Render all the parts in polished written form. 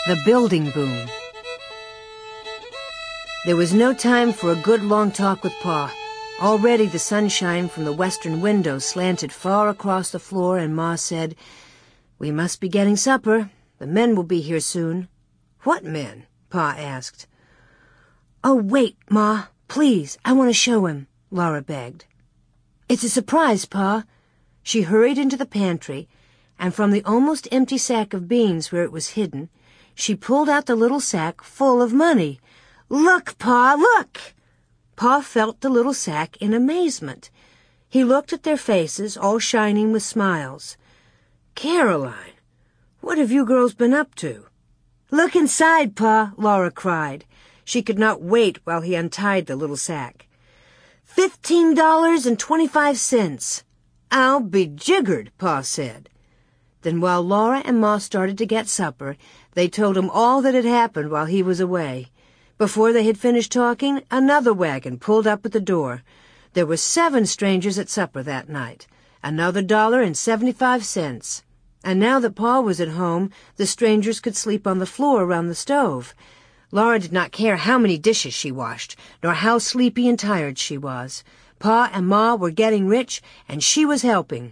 The building boom. There was no time for a good long talk with Pa. Already the sunshine from the western window slanted far across the floor, and Ma said, "We must be getting supper. The men will be here soon." "What men?" Pa asked. "Oh, wait, Ma, please. I want to show him," Laura begged. "It's a surprise, Pa." She hurried into the pantry, and from the almost empty sack of beans where it was hidden, she pulled out the little sack full of money. "Look, Pa, look!" Pa felt the little sack in amazement. He looked at their faces, all shining with smiles. "Caroline, what have you girls been up to?" "Look inside, Pa," Laura cried. She could not wait while he untied the little sack. $15.25. "I'll be jiggered," Pa said. Then while Laura and Ma started to get supper, they told him all that had happened while he was away. Before they had finished talking, another wagon pulled up at the door. There were 7 strangers at supper that night, another $1.75. And now that Pa was at home, the strangers could sleep on the floor around the stove. Laura did not care how many dishes she washed, nor how sleepy and tired she was. Pa and Ma were getting rich, and she was helping.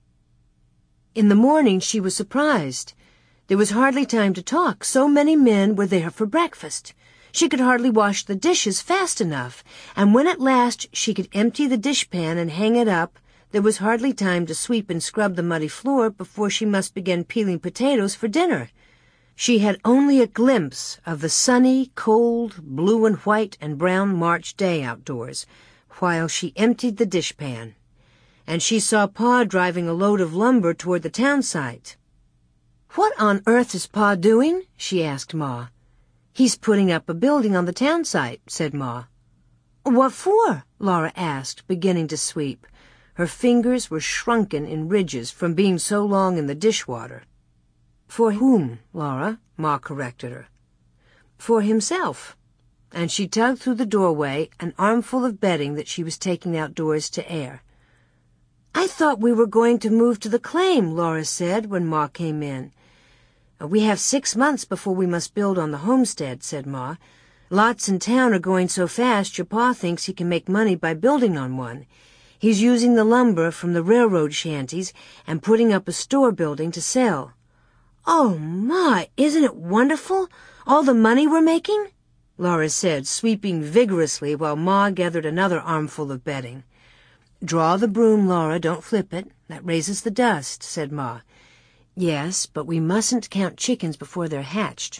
In the morning she was surprised. There was hardly time to talk. So many men were there for breakfast. She could hardly wash the dishes fast enough, and when at last she could empty the dishpan and hang it up, there was hardly time to sweep and scrub the muddy floor before she must begin peeling potatoes for dinner. She had only a glimpse of the sunny, cold, blue and white and brown March day outdoors, while she emptied the dishpan. And she saw Pa driving a load of lumber toward the town site. "What on earth is Pa doing?" she asked Ma. "He's putting up a building on the town site," said Ma. "What for?" Laura asked, beginning to sweep. Her fingers were shrunken in ridges from being so long in the dishwater. "For whom, Laura?" Ma corrected her. "For himself." And she tugged through the doorway an armful of bedding that she was taking outdoors to air. "I thought we were going to move to the claim," Laura said when Ma came in. "We have 6 months before we must build on the homestead," said Ma. "Lots in town are going so fast your Pa thinks he can make money by building on one. He's using the lumber from the railroad shanties and putting up a store building to sell." "Oh, Ma, isn't it wonderful? All the money we're making?" Laura said, sweeping vigorously while Ma gathered another armful of bedding. "Draw the broom, Laura, don't flip it. That raises the dust," said Ma. "Yes, but we mustn't count chickens before they're hatched."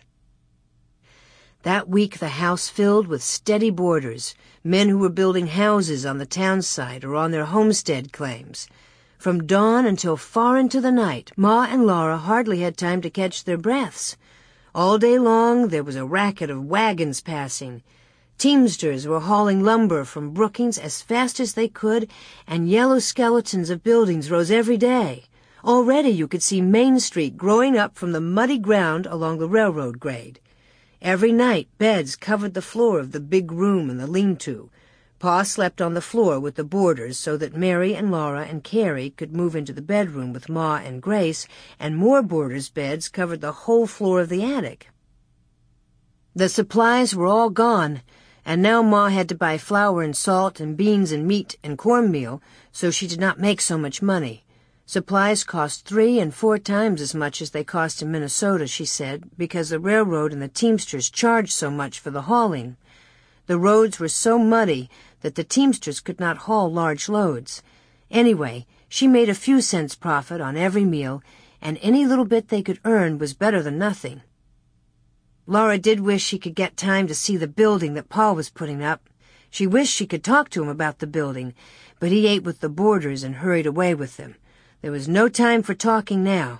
That week the house filled with steady boarders, men who were building houses on the town site or on their homestead claims. From dawn until far into the night, Ma and Laura hardly had time to catch their breaths. All day long there was a racket of wagons passing. Teamsters were hauling lumber from Brookings as fast as they could, and yellow skeletons of buildings rose every day. Already you could see Main Street growing up from the muddy ground along the railroad grade. Every night beds covered the floor of the big room and the lean-to. Pa slept on the floor with the boarders so that Mary and Laura and Carrie could move into the bedroom with Ma and Grace, and more boarders' beds covered the whole floor of the attic. The supplies were all gone, and now Ma had to buy flour and salt and beans and meat and cornmeal, so she did not make so much money. Supplies cost 3 and 4 times as much as they cost in Minnesota, she said, because the railroad and the Teamsters charged so much for the hauling. The roads were so muddy that the Teamsters could not haul large loads. Anyway, she made a few cents profit on every meal, and any little bit they could earn was better than nothing. Laura did wish she could get time to see the building that Pa was putting up. She wished she could talk to him about the building, but he ate with the boarders and hurried away with them. There was no time for talking now.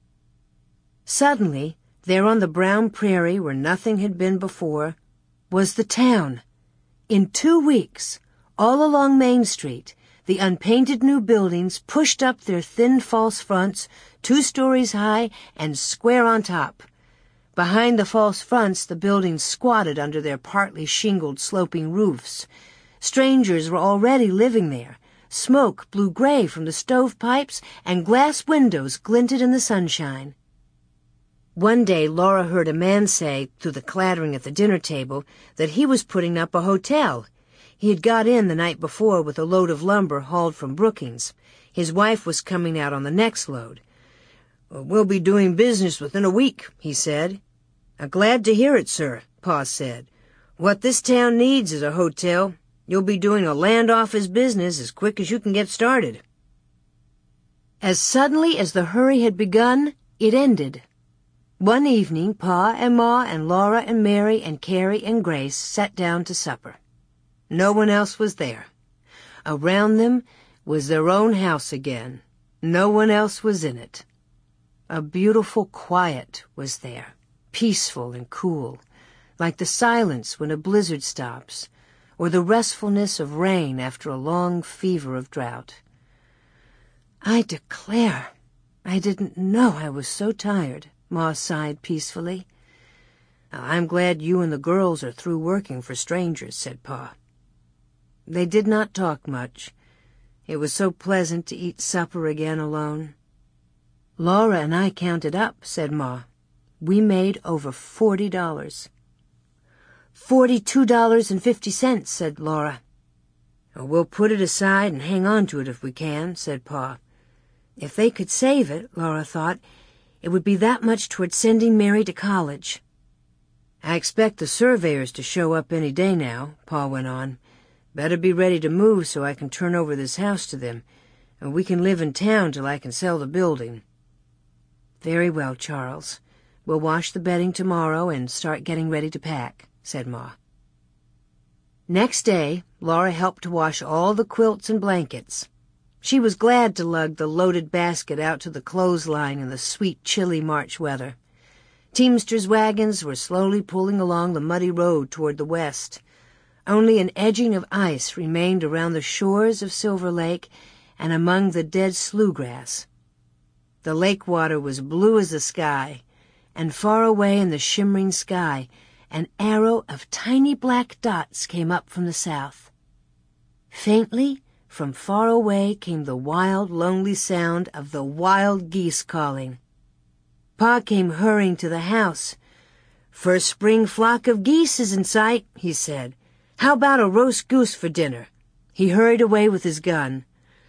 Suddenly, there on the brown prairie where nothing had been before, was the town. In 2 weeks, all along Main Street, the unpainted new buildings pushed up their thin false fronts, 2 stories high and square on top. Behind the false fronts, the buildings squatted under their partly shingled sloping roofs. Strangers were already living there. Smoke blew gray from the stovepipes, and glass windows glinted in the sunshine. One day Laura heard a man say, through the clattering at the dinner table, that he was putting up a hotel. He had got in the night before with a load of lumber hauled from Brookings. His wife was coming out on the next load. "We'll be doing business within a week," he said. "Glad to hear it, sir," Pa said. "What this town needs is a hotel. You'll be doing a land office business as quick as you can get started." As suddenly as the hurry had begun, it ended. One evening, Pa and Ma and Laura and Mary and Carrie and Grace sat down to supper. No one else was there. Around them was their own house again. No one else was in it. A beautiful quiet was there, peaceful and cool, like the silence when a blizzard stops, or the restfulness of rain after a long fever of drought. "I declare, I didn't know I was so tired," Ma sighed peacefully. "I'm glad you and the girls are through working for strangers," said Pa. They did not talk much. It was so pleasant to eat supper again alone. "Laura and I counted up," said Ma. "We made over $40. $42.50, said Laura. "We'll put it aside and hang on to it if we can," said Pa. If they could save it, Laura thought, it would be that much toward sending Mary to college. "I expect the surveyors to show up any day now," Pa went on. "Better be ready to move so I can turn over this house to them, and we can live in town till I can sell the building." "Very well, Charles. We'll wash the bedding tomorrow and start getting ready to pack," said Ma. Next day, Laura helped to wash all the quilts and blankets. She was glad to lug the loaded basket out to the clothesline in the sweet, chilly March weather. Teamsters' wagons were slowly pulling along the muddy road toward the west. Only an edging of ice remained around the shores of Silver Lake and among the dead slough grass. The lake water was blue as the sky, and far away in the shimmering sky, an arrow of tiny black dots came up from the south. Faintly, from far away came the wild, lonely sound of the wild geese calling. Pa came hurrying to the house. "First spring flock of geese is in sight," he said. "How about a roast goose for dinner?" He hurried away with his gun.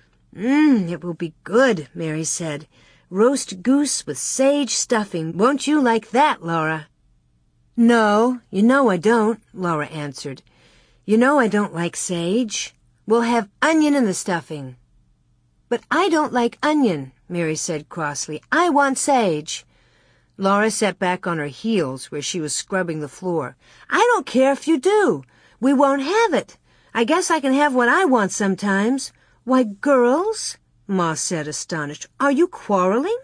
It will be good," Mary said. "Roast goose with sage stuffing. Won't you like that, Laura?" "No, you know I don't," Laura answered. "You know I don't like sage. We'll have onion in the stuffing." "But I don't like onion," Mary said crossly. "I want sage." Laura sat back on her heels where she was scrubbing the floor. "I don't care if you do. We won't have it. I guess I can have what I want sometimes." "Why, girls," Ma said, astonished, "are you quarreling?"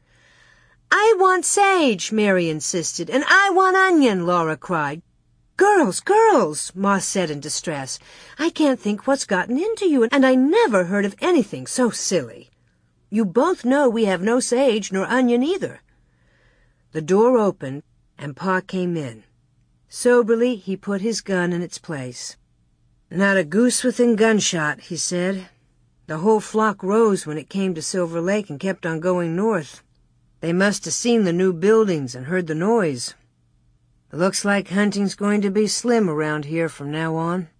"I want sage," Mary insisted. "And I want onion," Laura cried. Girls, Ma said in distress. "I can't think what's gotten into you, and I never heard of anything so silly. You both know we have no sage nor onion either." The door opened, and Pa came in. Soberly, he put his gun in its place. "Not a goose within gunshot," he said. "The whole flock rose when it came to Silver Lake and kept on going north. They must have seen the new buildings and heard the noise. Looks like hunting's going to be slim around here from now on."